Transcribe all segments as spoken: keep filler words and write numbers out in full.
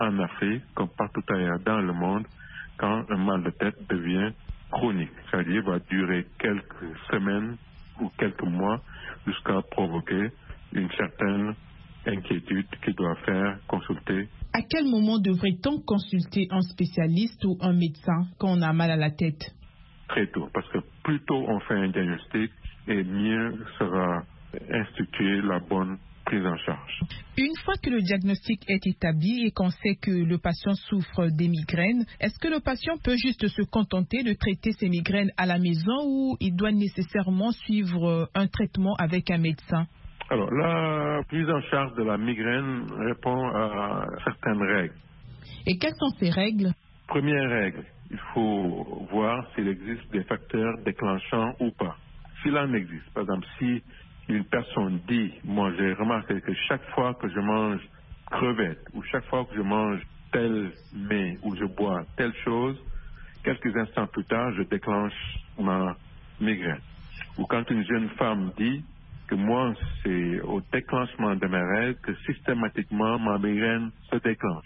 en Afrique, comme partout ailleurs dans le monde, quand un mal de tête devient chronique. C'est-à-dire va durer quelques semaines ou quelques mois jusqu'à provoquer une certaine inquiétude qui doit faire consulter. À quel moment devrait-on consulter un spécialiste ou un médecin quand on a mal à la tête? Très tôt, parce que plus tôt on fait un diagnostic, et mieux sera instituer la bonne prise en charge. Une fois que le diagnostic est établi et qu'on sait que le patient souffre des migraines, est-ce que le patient peut juste se contenter de traiter ses migraines à la maison ou il doit nécessairement suivre un traitement avec un médecin? Alors, la prise en charge de la migraine répond à certaines règles. Et quelles sont ces règles? Première règle, il faut voir s'il existe des facteurs déclenchants ou pas. S'il en existe, par exemple, si une personne dit, moi j'ai remarqué que chaque fois que je mange crevettes ou chaque fois que je mange tel mets ou je bois telle chose, quelques instants plus tard, je déclenche ma migraine. Ou quand une jeune femme dit que moi, c'est au déclenchement de mes règles que systématiquement ma migraine se déclenche.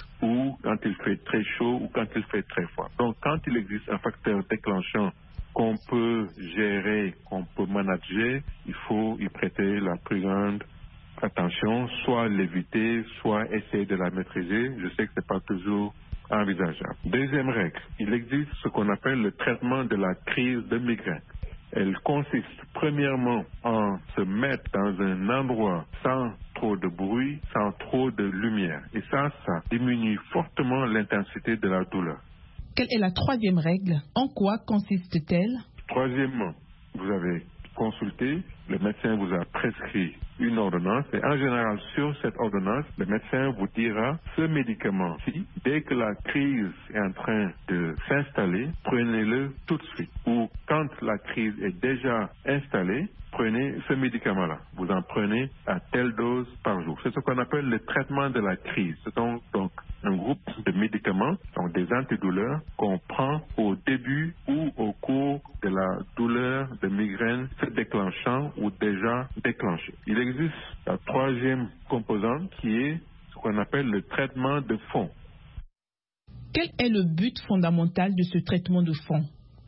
Ou quand il fait très chaud ou quand il fait très froid. Donc, quand il existe un facteur déclenchant qu'on peut gérer, qu'on peut manager, il faut y prêter la plus grande attention, soit l'éviter, soit essayer de la maîtriser. Je sais que ce n'est pas toujours envisageable. Deuxième règle, il existe ce qu'on appelle le traitement de la crise de migraine. Elle consiste premièrement en se mettre dans un endroit sans trop de bruit, sans trop de lumière. Et ça, ça diminue fortement l'intensité de la douleur. Quelle est la troisième règle? En quoi consiste-t-elle? Troisièmement, vous avez consulté, le médecin vous a prescrit une ordonnance et en général sur cette ordonnance, le médecin vous dira ce médicament-ci, dès que la crise est en train de s'installer, prenez-le tout de suite. Ou quand la crise est déjà installée, prenez ce médicament-là. Vous en prenez à telle dose par jour. C'est ce qu'on appelle le traitement de la crise. C'est donc, donc un groupe de médicaments, donc des antidouleurs, qu'on prend au début ou au cours de la douleur de migraine se déclenchant ou déjà déclenchée. Il existe la troisième composante qui est ce qu'on appelle le traitement de fond. Quel est le but fondamental de ce traitement de fond?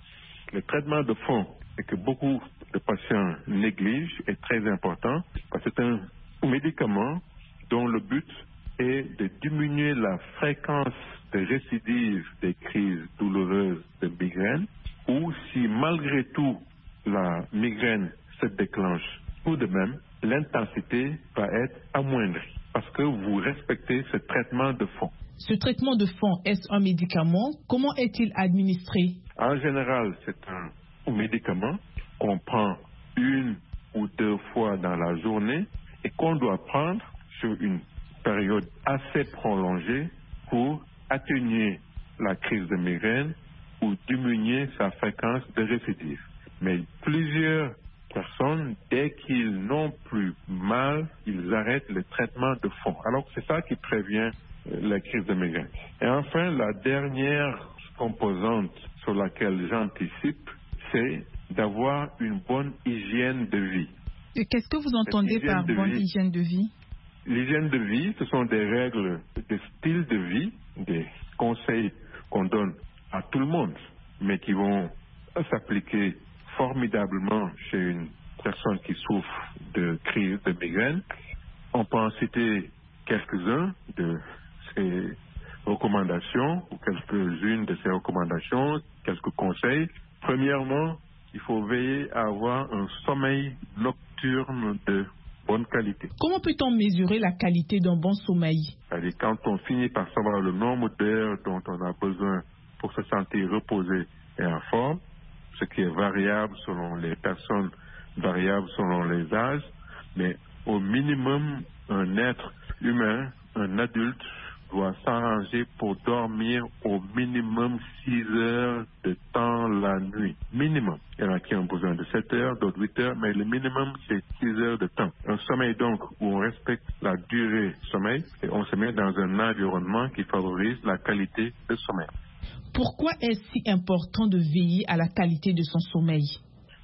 Le traitement de fond, c'est que beaucoup de patients négligent, est très important parce que c'est un médicament dont le but est de diminuer la fréquence de récidive des crises douloureuses de migraine ou si malgré tout la migraine se déclenche tout de même, l'intensité va être amoindrie parce que vous respectez ce traitement de fond. Ce traitement de fond, est-ce un médicament? Comment est-il administré? En général, c'est un médicament qu'on prend une ou deux fois dans la journée et qu'on doit prendre sur une période assez prolongée pour atténuer la crise de migraine ou diminuer sa fréquence de récidive. Mais plusieurs personnes, dès qu'ils n'ont plus mal, ils arrêtent le traitement de fond. Alors c'est ça qui prévient la crise de migraine. Et enfin, la dernière composante sur laquelle j'anticipe, c'est d'avoir une bonne hygiène de vie. Et qu'est-ce que vous entendez par bonne vie, hygiène de vie? L'hygiène de vie, ce sont des règles de style de vie, des conseils qu'on donne à tout le monde, mais qui vont s'appliquer formidablement chez une personne qui souffre de crise de migraine. On peut en citer quelques-uns de ces recommandations ou quelques-unes de ces recommandations, quelques conseils. Premièrement, il faut veiller à avoir un sommeil nocturne de bonne qualité. Comment peut-on mesurer la qualité d'un bon sommeil? C'est-à-dire quand on finit par savoir le nombre d'heures dont on a besoin pour se sentir reposé et en forme, ce qui est variable selon les personnes, variable selon les âges, mais au minimum, un être humain, un adulte, doit s'arranger pour dormir au minimum six heures de temps la nuit. Minimum. Il y en a qui ont besoin de sept heures, d'autres huit heures, mais le minimum, c'est six heures de temps. Un sommeil, donc, où on respecte la durée du sommeil et on se met dans un environnement qui favorise la qualité de sommeil. Pourquoi est-ce si important de veiller à la qualité de son sommeil?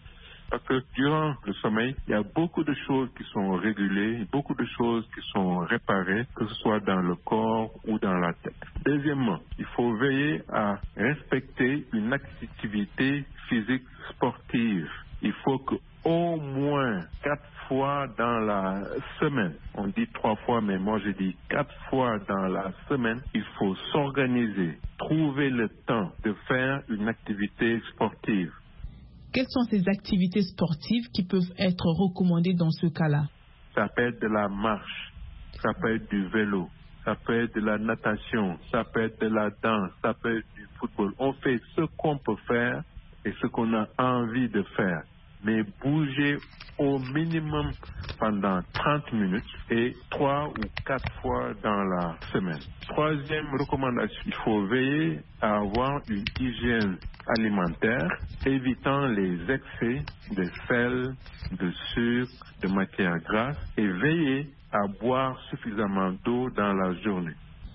Parce que durant le sommeil, il y a beaucoup de choses qui sont régulées, beaucoup de choses qui sont réparées, que ce soit dans le corps ou dans la tête. Deuxièmement, il faut veiller à respecter une activité physique sportive. Il faut que au moins quatre fois dans la semaine, on dit trois fois, mais moi je dis quatre fois dans la semaine, il faut s'organiser, trouver le temps de faire une activité sportive. Quelles sont ces activités sportives qui peuvent être recommandées dans ce cas-là? Ça peut être de la marche, ça peut être du vélo, ça peut être de la natation, ça peut être de la danse, ça peut être du football. On fait ce qu'on peut faire et ce qu'on a envie de faire. Mais bouger au minimum pendant trente minutes et trois ou quatre fois dans la semaine. Troisième recommandation, il faut veiller à avoir une hygiène alimentaire, évitant les excès de sel, de sucre, de matières grasses et veiller à boire suffisamment d'eau dans la journée.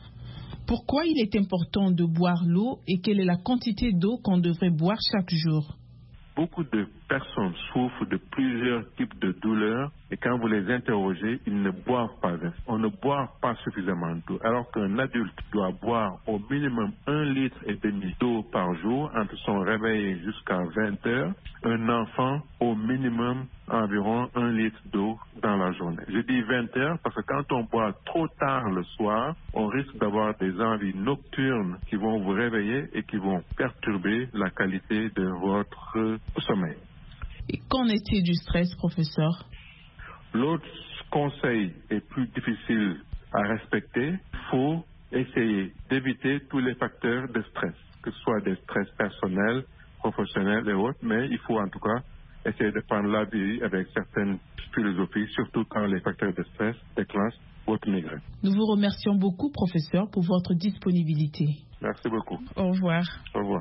Pourquoi il est important de boire l'eau et quelle est la quantité d'eau qu'on devrait boire chaque jour? Beaucoup de personnes souffrent de plusieurs types de douleurs et quand vous les interrogez, ils ne boivent pas. On ne boit pas suffisamment d'eau. Alors qu'un adulte doit boire au minimum un litre et demi d'eau par jour entre son réveil jusqu'à vingt heures. Un enfant au minimum environ un litre d'eau dans la journée. Je dis vingt heures parce que quand on boit trop tard le soir, on risque d'avoir des envies nocturnes qui vont vous réveiller et qui vont perturber la qualité de votre sommeil. Et qu'en est-il du stress, professeur? L'autre conseil est plus difficile à respecter. Il faut essayer d'éviter tous les facteurs de stress, que ce soit des stress personnels, professionnels et autres, mais il faut en tout cas essayer de prendre la vie avec certaines philosophies, surtout quand les facteurs de stress déclenchent votre migraine. Nous vous remercions beaucoup, professeur, pour votre disponibilité. Merci beaucoup. Au revoir. Au revoir.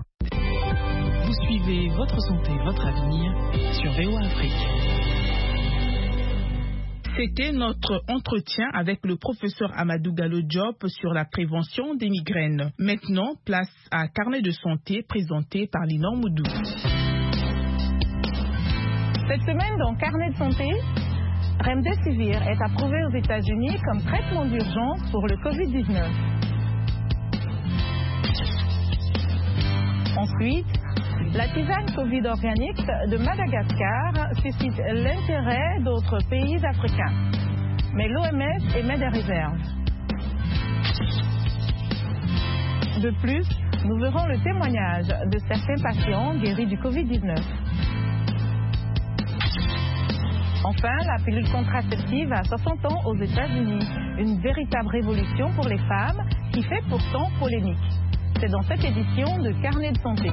Vous suivez Votre Santé, Votre Avenir sur V O A Afrique. C'était notre entretien avec le professeur Amadou Gallo Diop sur la prévention des migraines. Maintenant, place à Carnet de santé présenté par Linor Moudou. Cette semaine, dans Carnet de santé, Remdesivir est approuvé aux États-Unis comme traitement d'urgence pour le covid dix-neuf. Ensuite, la tisane Covid organique de Madagascar suscite l'intérêt d'autres pays africains. Mais l'O M S émet des réserves. De plus, nous verrons le témoignage de certains patients guéris du covid dix-neuf. Enfin, la pilule contraceptive à soixante ans aux États-Unis. Une véritable révolution pour les femmes qui fait pourtant polémique. C'est dans cette édition de Carnet de santé.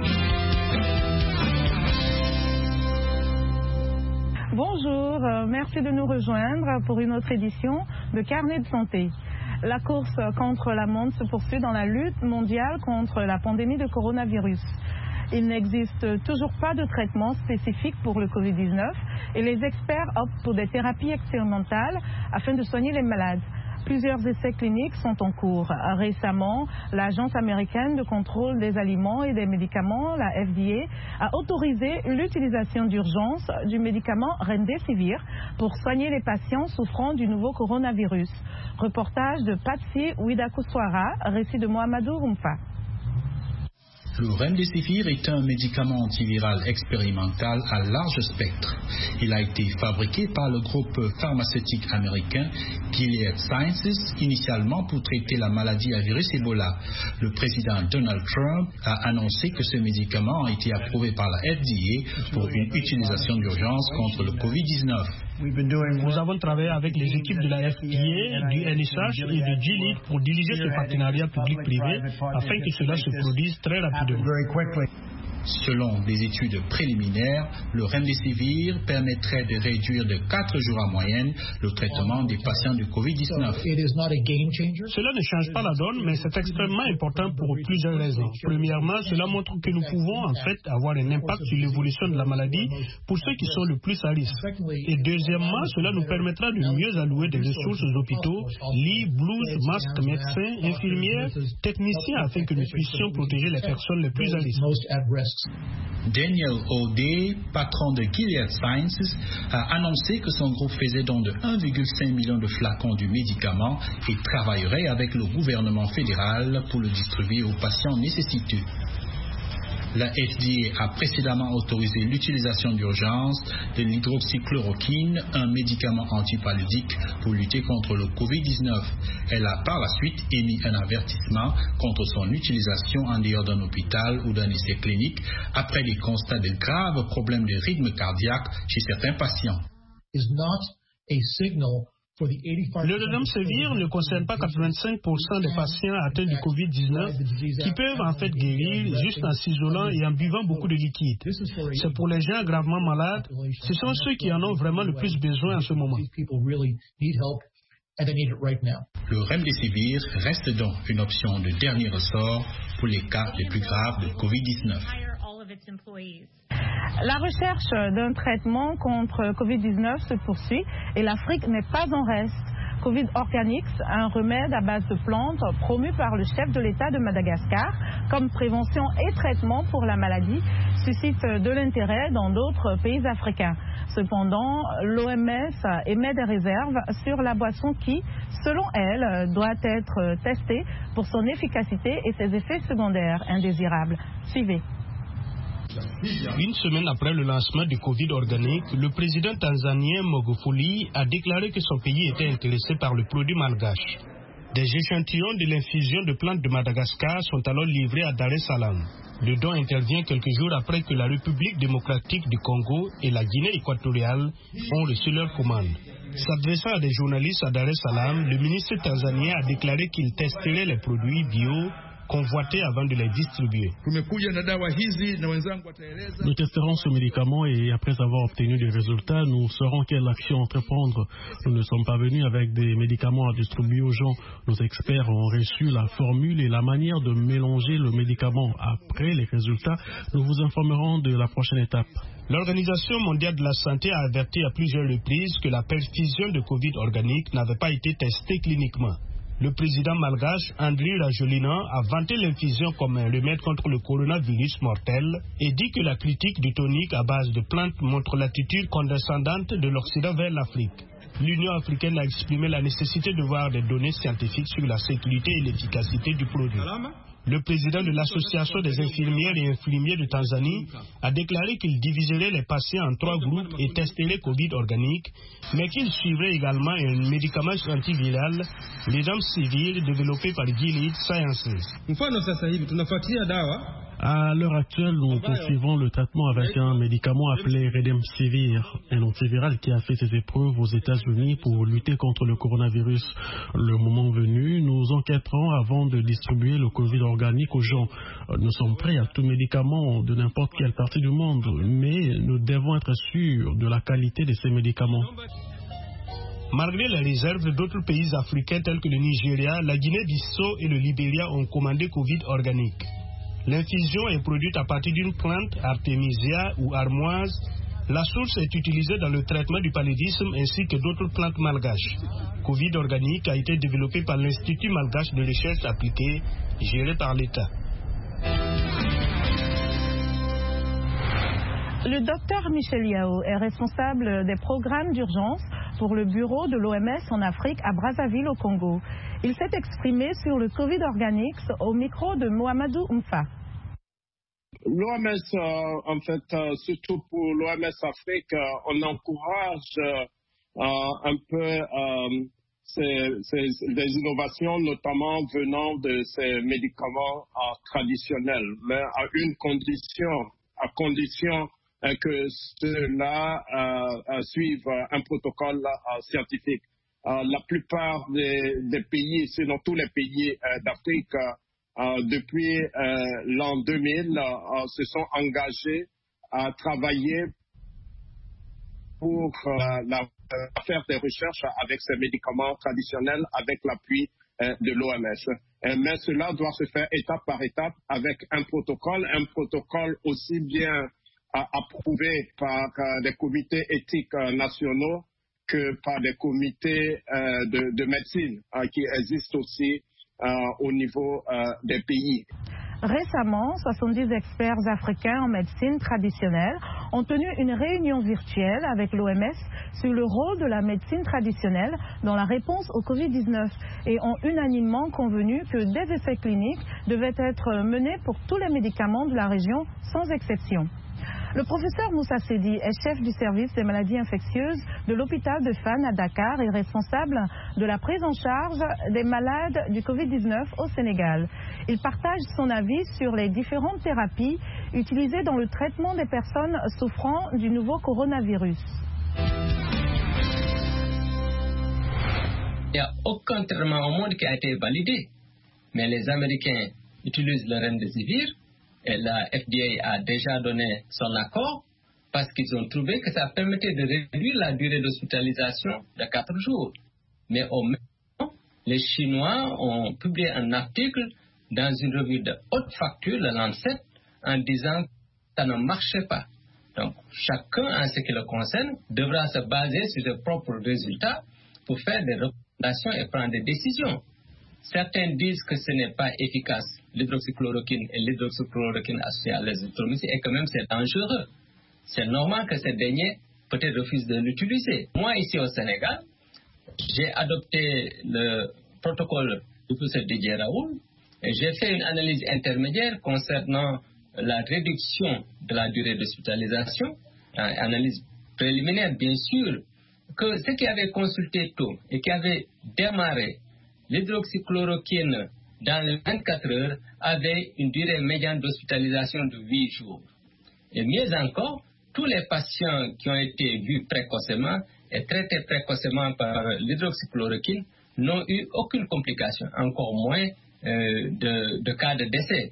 Bonjour, euh, merci de nous rejoindre pour une autre édition de Carnet de santé. La course contre la montre se poursuit dans la lutte mondiale contre la pandémie de coronavirus. Il n'existe toujours pas de traitement spécifique pour le covid dix-neuf et les experts optent pour des thérapies expérimentales afin de soigner les malades. Plusieurs essais cliniques sont en cours. Récemment, l'Agence américaine de contrôle des aliments et des médicaments, la F D A, a autorisé l'utilisation d'urgence du médicament Remdesivir pour soigner les patients souffrant du nouveau coronavirus. Reportage de Patsy Ouidakouswara, récit de Mohamedou Rumfa. Le Remdesivir est un médicament antiviral expérimental à large spectre. Il a été fabriqué par le groupe pharmaceutique américain Gilead Sciences, initialement pour traiter la maladie à virus Ebola. Le président Donald Trump a annoncé que ce médicament a été approuvé par la F D A pour une utilisation d'urgence contre le covid dix-neuf. Nous avons travaillé avec les équipes de la F D A, du N I C H et de Gilead pour diriger ce partenariat public-privé afin que cela se produise très rapidement. Selon des études préliminaires, le Remdesivir permettrait de réduire de quatre jours en moyenne le traitement des patients du covid dix-neuf. Cela ne change pas la donne, mais c'est extrêmement important pour plusieurs raisons. Premièrement, cela montre que nous pouvons en fait avoir un impact sur l'évolution de la maladie pour ceux qui sont le plus à risque. Et deuxièmement, cela nous permettra de mieux allouer des ressources aux hôpitaux, lits, blouses, masques, médecins, infirmières, techniciens afin que nous puissions protéger les personnes les plus à risque. Daniel O'Day, patron de Gilead Sciences, a annoncé que son groupe faisait don de un virgule cinq million de flacons du médicament et travaillerait avec le gouvernement fédéral pour le distribuer aux patients nécessiteux. La F D A a précédemment autorisé l'utilisation d'urgence de l'hydroxychloroquine, un médicament antipaludique pour lutter contre le covid dix-neuf. Elle a par la suite émis un avertissement contre son utilisation en dehors d'un hôpital ou d'un essai clinique après des constats de graves problèmes de rythme cardiaque chez certains patients. Le Remdesivir ne concerne pas quatre-vingt-cinq pour cent des patients atteints du covid dix-neuf qui peuvent en fait guérir juste en s'isolant et en buvant beaucoup de liquide. C'est pour les gens gravement malades, ce sont ceux qui en ont vraiment le plus besoin en ce moment. Le Remdesivir reste donc une option de dernier ressort pour les cas les plus graves de covid dix-neuf. La recherche d'un traitement contre covid dix-neuf se poursuit et l'Afrique n'est pas en reste. Covid Organics, un remède à base de plantes promu par le chef de l'État de Madagascar comme prévention et traitement pour la maladie, suscite de l'intérêt dans d'autres pays africains. Cependant, l'O M S émet des réserves sur la boisson qui, selon elle, doit être testée pour son efficacité et ses effets secondaires indésirables. Suivez. Une semaine après le lancement du Covid Organic, le président tanzanien Magufuli a déclaré que son pays était intéressé par le produit malgache. Des échantillons de l'infusion de plantes de Madagascar sont alors livrés à Dar es Salaam. Le don intervient quelques jours après que la République démocratique du Congo et la Guinée équatoriale ont reçu leur commande. S'adressant à des journalistes à Dar es Salaam, le ministre tanzanien a déclaré qu'il testerait les produits bio convoités avant de les distribuer. Nous testerons ce médicament et après avoir obtenu des résultats, nous saurons quelle action entreprendre. Nous ne sommes pas venus avec des médicaments à distribuer aux gens. Nos experts ont reçu la formule et la manière de mélanger le médicament. Après les résultats, nous vous informerons de la prochaine étape. L'Organisation mondiale de la santé a averti à plusieurs reprises que la perfusion de Covid organique n'avait pas été testée cliniquement. Le président malgache, Andry Rajoelina, a vanté l'infusion comme un remède contre le coronavirus mortel et dit que la critique du tonique à base de plantes montre l'attitude condescendante de l'Occident vers l'Afrique. L'Union africaine a exprimé la nécessité de voir des données scientifiques sur la sécurité et l'efficacité du produit. Le président de l'Association des infirmières et infirmiers de Tanzanie a déclaré qu'il diviserait les patients en trois groupes et testerait Covid organique, mais qu'il suivrait également un médicament antiviral, le Remdesivir, développé par Gilead Sciences. À l'heure actuelle, nous poursuivons le traitement avec un médicament appelé Remdesivir, un antiviral qui a fait ses épreuves aux États-Unis pour lutter contre le coronavirus. Le moment venu, nous enquêterons avant de distribuer le Covid organique aux gens. Nous sommes prêts à tout médicament de n'importe quelle partie du monde, mais nous devons être sûrs de la qualité de ces médicaments. Malgré les réserves d'autres pays africains tels que le Nigeria, la Guinée-Bissau et le Libéria ont commandé Covid organique. L'infusion est produite à partir d'une plante artémisia ou armoise. La source est utilisée dans le traitement du paludisme ainsi que d'autres plantes malgaches. Covid organique a été développé par l'Institut malgache de recherche appliquée, géré par l'État. Le docteur Michel Yao est responsable des programmes d'urgence pour le bureau de l'O M S en Afrique à Brazzaville au Congo. Il s'est exprimé sur le Covid Organics au micro de Mohamedou Mfa. L'O M S, euh, en fait, euh, surtout pour l'O M S Afrique, euh, on encourage euh, un peu euh, ces, ces, les innovations, notamment venant de ces médicaments euh, traditionnels, mais à une condition, à condition euh, que ceux-là euh, euh, suivent un protocole euh, scientifique. Euh, la plupart des, des pays, sinon tous les pays euh, d'Afrique, euh, depuis euh, l'an deux mille, euh, se sont engagés à travailler pour euh, la, euh, faire des recherches avec ces médicaments traditionnels avec l'appui euh, de l'O M S. Euh, mais cela doit se faire étape par étape avec un protocole, un protocole aussi bien euh, approuvé par euh, des comités éthiques euh, nationaux que par des comités euh, de, de médecine euh, qui existent aussi euh, au niveau euh, des pays. Récemment, soixante-dix experts africains en médecine traditionnelle ont tenu une réunion virtuelle avec l'O M S sur le rôle de la médecine traditionnelle dans la réponse au covid dix-neuf et ont unanimement convenu que des essais cliniques devaient être menés pour tous les médicaments de la région sans exception. Le professeur Moussa Sedi est chef du service des maladies infectieuses de l'hôpital de Fann à Dakar et responsable de la prise en charge des malades du covid dix-neuf au Sénégal. Il partage son avis sur les différentes thérapies utilisées dans le traitement des personnes souffrant du nouveau coronavirus. Il n'y a aucun traitement au monde qui a été validé, mais les Américains utilisent le remdesivir. Et la F D A a déjà donné son accord parce qu'ils ont trouvé que ça permettait de réduire la durée d'hospitalisation de quatre jours. Mais au même temps, les Chinois ont publié un article dans une revue de haute facture, le Lancet, en disant que ça ne marchait pas. Donc, chacun, en ce qui le concerne, devra se baser sur ses propres résultats pour faire des recommandations et prendre des décisions. Certains disent que ce n'est pas efficace, l'hydroxychloroquine et l'hydroxychloroquine associée à l'azithromycine, et que même c'est dangereux. C'est normal que ces derniers peut-être refusent de l'utiliser. Moi, ici au Sénégal, j'ai adopté le protocole du professeur Didier Raoult et j'ai fait une analyse intermédiaire concernant la réduction de la durée d'hospitalisation, une analyse préliminaire bien sûr, que ceux qui avaient consulté tôt et qui avaient démarré l'hydroxychloroquine dans les vingt-quatre heures avait une durée médiane d'hospitalisation de huit jours. Et mieux encore, tous les patients qui ont été vus précocement et traités précocement par l'hydroxychloroquine n'ont eu aucune complication, encore moins euh, de, de cas de décès.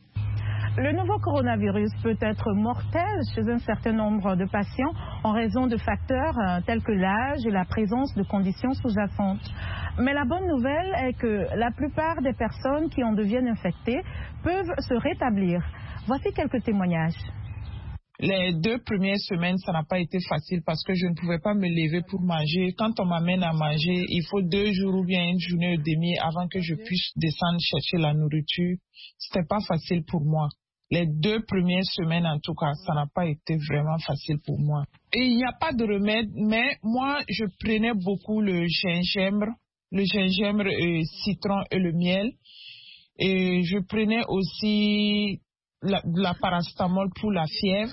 Le nouveau coronavirus peut être mortel chez un certain nombre de patients en raison de facteurs tels que l'âge et la présence de conditions sous-jacentes. Mais la bonne nouvelle est que la plupart des personnes qui en deviennent infectées peuvent se rétablir. Voici quelques témoignages. Les deux premières semaines, ça n'a pas été facile parce que je ne pouvais pas me lever pour manger. Quand on m'amène à manger, il faut deux jours ou bien une journée et demie avant que je puisse descendre chercher la nourriture. C'était pas facile pour moi. Les deux premières semaines, en tout cas, ça n'a pas été vraiment facile pour moi. Et il n'y a pas de remède, mais moi, je prenais beaucoup le gingembre, le gingembre, le citron et le miel. Et je prenais aussi la, la paracétamol pour la fièvre.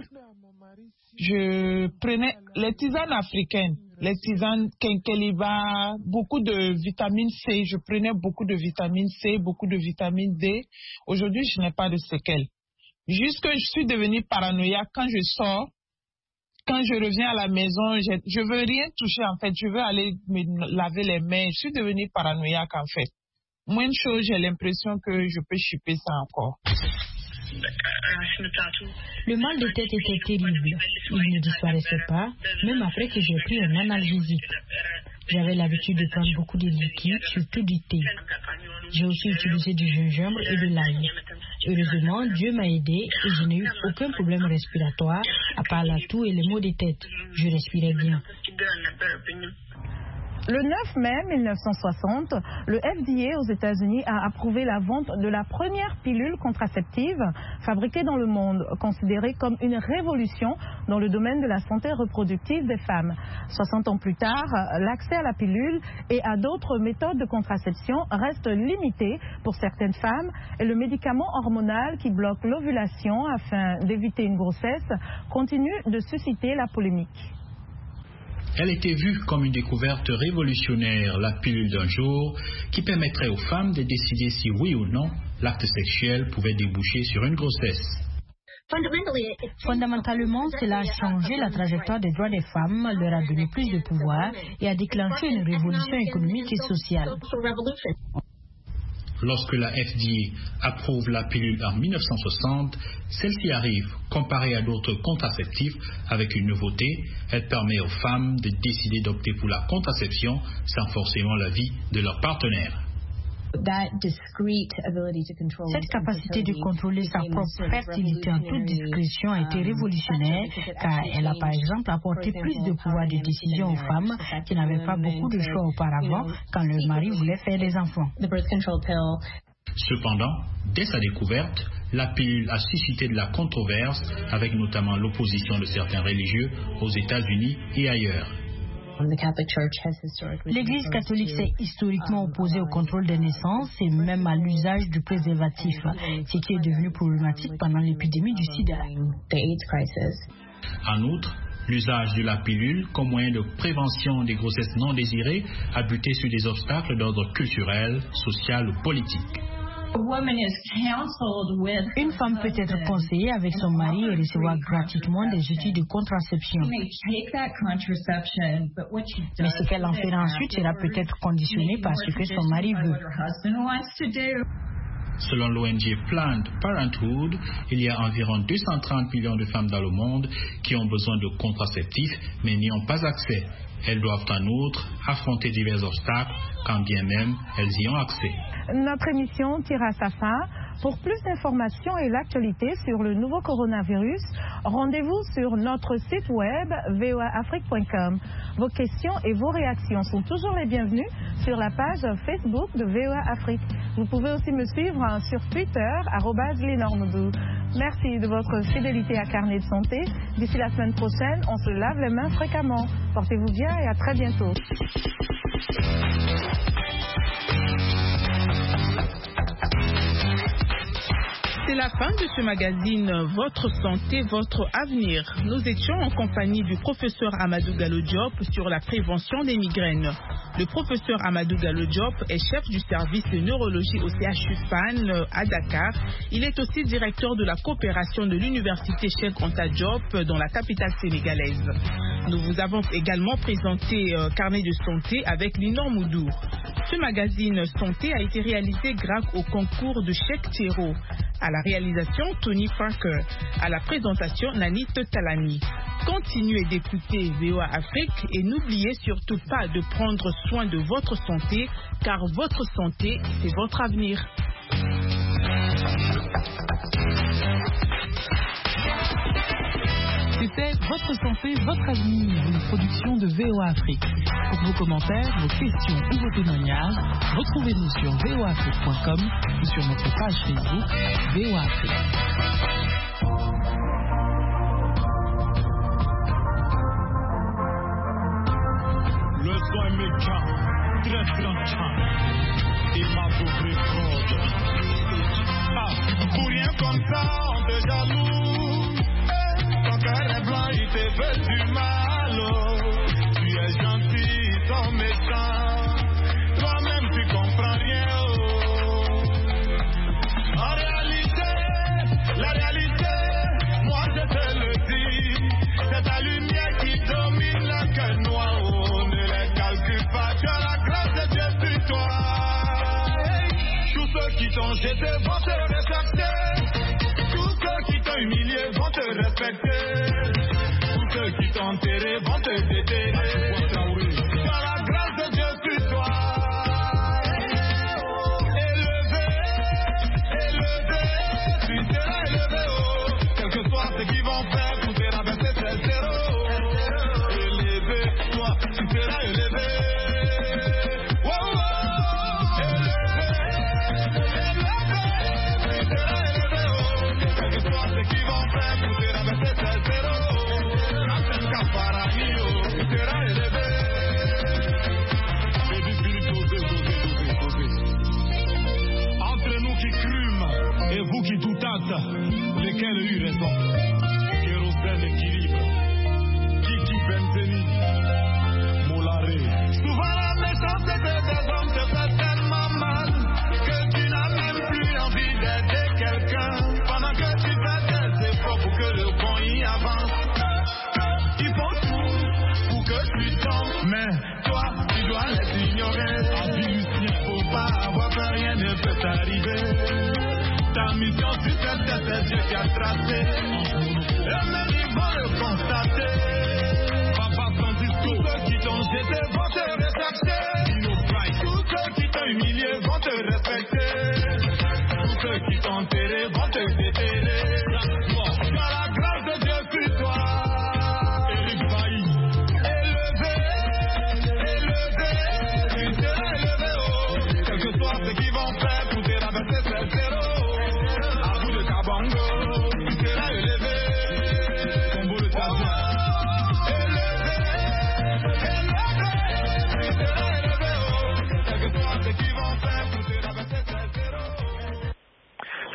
Je prenais les tisanes africaines, les tisanes Kenkeliba, beaucoup de vitamine C. Je prenais beaucoup de vitamine C, beaucoup de vitamine D. Aujourd'hui, je n'ai pas de séquelles. Juste que je suis devenue paranoïaque quand je sors, quand je reviens à la maison, je, je veux rien toucher en fait, je veux aller me laver les mains. Je suis devenue paranoïaque en fait. Moins de choses, j'ai l'impression que je peux chipper ça encore. Le mal de tête était terrible. Il ne disparaissait pas, même après que j'ai pris un analgésique. J'avais l'habitude de prendre beaucoup de liquide, surtout du thé. J'ai aussi utilisé du gingembre et de l'ail. Heureusement, Dieu m'a aidé et je n'ai eu aucun problème respiratoire, à part la toux et les maux de tête. Je respirais bien. Le neuf mai mille neuf cent soixante, le F D A aux États-Unis a approuvé la vente de la première pilule contraceptive fabriquée dans le monde, considérée comme une révolution dans le domaine de la santé reproductive des femmes. soixante ans plus tard, l'accès à la pilule et à d'autres méthodes de contraception reste limité pour certaines femmes et le médicament hormonal qui bloque l'ovulation afin d'éviter une grossesse continue de susciter la polémique. Elle était vue comme une découverte révolutionnaire, la pilule d'un jour, qui permettrait aux femmes de décider si oui ou non l'acte sexuel pouvait déboucher sur une grossesse. Fondamentalement, cela a changé la trajectoire des droits des femmes, leur a donné plus de pouvoir et a déclenché une révolution économique et sociale. Lorsque la F D A approuve la pilule en mille neuf cent soixante, celle-ci arrive, comparée à d'autres contraceptifs, avec une nouveauté. Elle permet aux femmes de décider d'opter pour la contraception sans forcément l'avis de leur partenaire. Cette capacité de contrôler sa propre fertilité en toute discrétion a été révolutionnaire car elle a par exemple apporté plus de pouvoir de décision aux femmes qui n'avaient pas beaucoup de choix auparavant quand leur mari voulait faire des enfants. Cependant, dès sa découverte, la pilule a suscité de la controverse, avec notamment l'opposition de certains religieux aux États-Unis et ailleurs. L'Église catholique s'est historiquement opposée au contrôle des naissances et même à l'usage du préservatif, ce qui est devenu problématique pendant l'épidémie du sida. En outre, l'usage de la pilule comme moyen de prévention des grossesses non désirées a buté sur des obstacles d'ordre culturel, social ou politique. Une femme peut être conseillée avec son mari et recevoir gratuitement des outils de contraception. Mais ce qu'elle en fera ensuite sera peut-être conditionné par ce que son mari veut. Selon l'O N G Planned Parenthood, il y a environ deux cent trente millions de femmes dans le monde qui ont besoin de contraceptifs mais n'y ont pas accès. Elles doivent en outre affronter divers obstacles, quand bien même elles y ont accès. Notre émission tire à sa fin. Pour plus d'informations et l'actualité sur le nouveau coronavirus, rendez-vous sur notre site web v o a afrique point com. Vos questions et vos réactions sont toujours les bienvenues sur la page Facebook de V O A Afrique. Vous pouvez aussi me suivre sur Twitter, arobase Lenormodou. Merci de votre fidélité à Carnet de Santé. D'ici la semaine prochaine, on se lave les mains fréquemment. Portez-vous bien et à très bientôt. C'est la fin de ce magazine Votre santé, votre avenir. Nous étions en compagnie du professeur Amadou Gallo Diop sur la prévention des migraines. Le professeur Amadou Gallo Diop est chef du service de neurologie au C H U F A N à Dakar. Il est aussi directeur de la coopération de l'université Cheikh Anta Diop dans la capitale sénégalaise. Nous vous avons également présenté euh, Carnet de santé avec Linor Moudour. Ce magazine santé a été réalisé grâce au concours de Cheikh Thiro. À la réalisation, Tony Parker. À la présentation, Nanit Talani. Continuez d'écouter V O A Afrique et n'oubliez surtout pas de prendre soin de votre santé, car votre santé, c'est votre avenir. C'était Votre santé, votre avenir, une production de V O A Afrique. Pour vos commentaires, vos questions ou vos témoignages, retrouvez-nous sur v o a afrique point com ou sur notre page Facebook V O A Afrique. Le soin méchant, très tranchant, il m'a trouvé fraude. Ah, pour rien comme ça, on te jaloux. Ton cœur est blanc, il te fait du mal. Tu es gentil, ton méchant. Toi-même, tu comprends rien. En réalité, la réalité, moi je te le dis, c'est ta lumière qui domine le cœur noir. Ne les calcule pas, tu as la grâce de Dieu sur toi. Tous ceux qui t'ont jeté vont te respecter. Tous ceux qui t'ont humilié vont te respecter. Tous ceux qui t'ont enterré vont te déterrer. Tu as la grâce de Dieu sur toi. Élevé, élevé, tu seras élevé. Oh. Quel que soit ce qu'ils vont faire pour te rabaisser, c'est zéro. Élevé, toi, tu seras élevé. Oh, oh. Élevé, élevé, tu seras élevé. Oh. Quel que soit ce qu'ils vont faire pour te rabaisser, c'est zéro. Tu seras élevé. Entre nous qui crûmes et vous qui doutâtes, lesquels eut raison? Kérosène équilibre, Kiki Benzeni, Molaré. Souvent la méchanceté des hommes te fait tellement mal que tu n'as même plus envie d'aider quelqu'un pendant que tu fais des efforts pour que le bon y avance. Ils font tout pour que tu tombes, mais toi, tu dois les ignorer. Il faut pas avoir peur, rien ne peut t'arriver. Ta mission sur cette terre, c'est Dieu qui a tracé. Et même ils vont le constater. Papa Francisco, tous ceux qui t'ont jeté vont te respecter. Tous ceux qui t'ont humilié vont te respecter. Tous ceux qui t'ont enterré vont te déterrer. Tu as la grâce de Dieu sur toi. Ce qu'ils vont faire pour te rabaisser, c'est zéro. À bout de ta Congo.